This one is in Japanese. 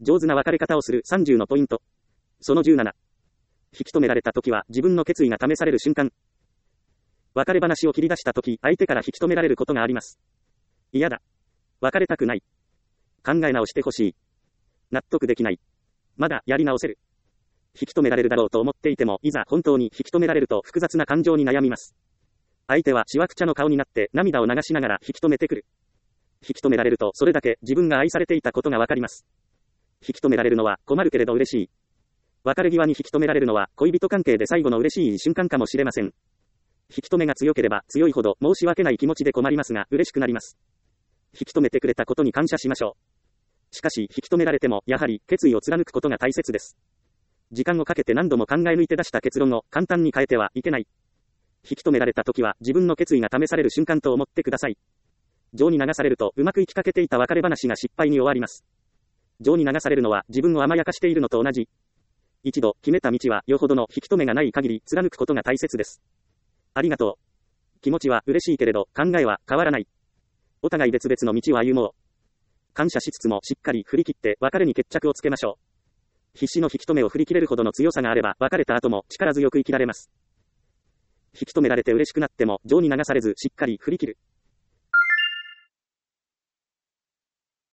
上手な別れ方をする30のポイント。その17。引き止められた時は自分の決意が試される瞬間。別れ話を切り出した時、相手から引き止められることがあります。嫌だ。別れたくない。考え直してほしい。納得できない。まだやり直せる。引き止められるだろうと思っていても、いざ本当に引き止められると複雑な感情に悩みます。相手はしわくちゃの顔になって涙を流しながら引き止めてくる。引き止められるとそれだけ自分が愛されていたことがわかります。引き止められるのは困るけれど嬉しい。別れ際に引き止められるのは恋人関係で最後の嬉しい瞬間かもしれません。引き止めが強ければ強いほど申し訳ない気持ちで困りますが嬉しくなります。引き止めてくれたことに感謝しましょう。しかし引き止められてもやはり決意を貫くことが大切です。時間をかけて何度も考え抜いて出した結論を簡単に変えてはいけない。引き止められた時は自分の決意が試される瞬間と思ってください。情に流されるとうまくいきかけていた別れ話が失敗に終わります。情に流されるのは自分を甘やかしているのと同じ。一度決めた道はよほどの引き止めがない限り貫くことが大切です。ありがとう。気持ちは嬉しいけれど考えは変わらない。お互い別々の道を歩もう。感謝しつつもしっかり振り切って別れに決着をつけましょう。必死の引き止めを振り切れるほどの強さがあれば別れた後も力強く生きられます。引き止められて嬉しくなっても情に流されずしっかり振り切る。